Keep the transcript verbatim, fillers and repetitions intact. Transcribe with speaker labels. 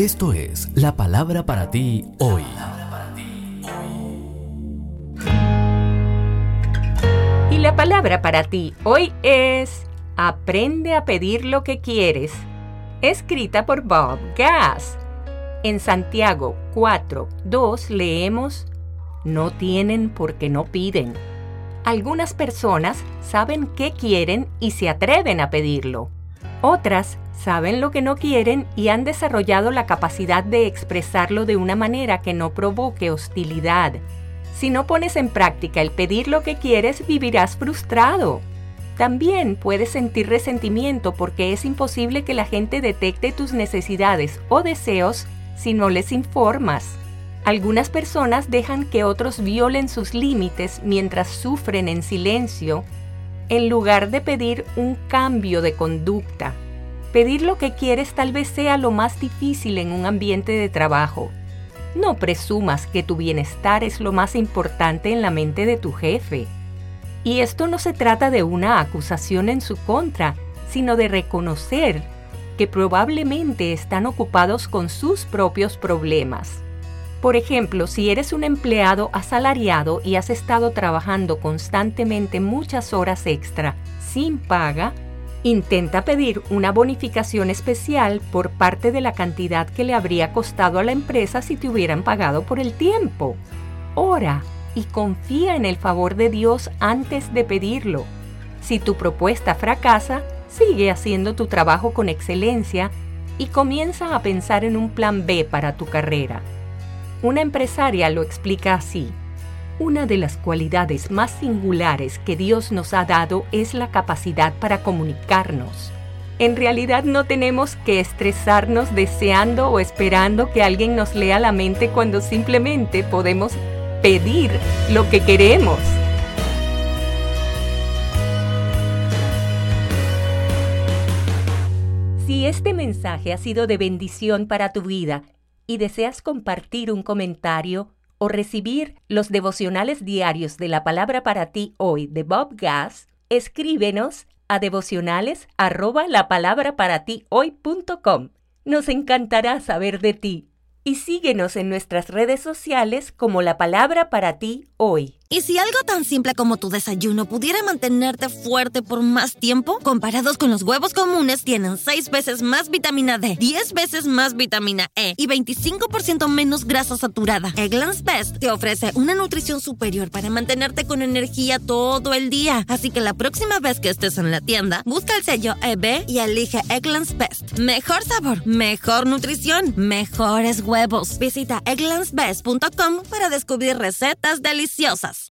Speaker 1: Esto es la palabra para ti hoy.
Speaker 2: Y la palabra para ti hoy es Aprende a pedir lo que quieres, escrita por Bob Gass. En Santiago cuatro dos leemos: No tienen porque no piden. Algunas personas saben qué quieren y se atreven a pedirlo. Otras saben lo que no quieren y han desarrollado la capacidad de expresarlo de una manera que no provoque hostilidad. Si no pones en práctica el pedir lo que quieres, vivirás frustrado. También puedes sentir resentimiento porque es imposible que la gente detecte tus necesidades o deseos si no les informas. Algunas personas dejan que otros violen sus límites mientras sufren en silencio, en lugar de pedir un cambio de conducta. Pedir lo que quieres tal vez sea lo más difícil en un ambiente de trabajo. No presumas que tu bienestar es lo más importante en la mente de tu jefe. Y esto no se trata de una acusación en su contra, sino de reconocer que probablemente están ocupados con sus propios problemas. Por ejemplo, si eres un empleado asalariado y has estado trabajando constantemente muchas horas extra sin paga, intenta pedir una bonificación especial por parte de la cantidad que le habría costado a la empresa si te hubieran pagado por el tiempo. Ora y confía en el favor de Dios antes de pedirlo. Si tu propuesta fracasa, sigue haciendo tu trabajo con excelencia y comienza a pensar en un plan B para tu carrera. Una empresaria lo explica así: una de las cualidades más singulares que Dios nos ha dado es la capacidad para comunicarnos. En realidad no tenemos que estresarnos deseando o esperando que alguien nos lea la mente cuando simplemente podemos pedir lo que queremos. Si este mensaje ha sido de bendición para tu vida y deseas compartir un comentario o recibir los devocionales diarios de la palabra para ti hoy de Bob Gass, escríbenos a devocionales arroba la palabra para ti hoy punto com. Nos encantará saber de ti. Y síguenos en nuestras redes sociales como La Palabra para ti hoy.
Speaker 3: ¿Y si algo tan simple como tu desayuno pudiera mantenerte fuerte por más tiempo? Comparados con los huevos comunes, tienen seis veces más vitamina D, diez veces más vitamina E y veinticinco por ciento menos grasa saturada. Eggland's Best te ofrece una nutrición superior para mantenerte con energía todo el día. Así que la próxima vez que estés en la tienda, busca el sello E B y elige Eggland's Best. Mejor sabor, mejor nutrición, mejores huevos. Visita egglands best punto com para descubrir recetas deliciosas.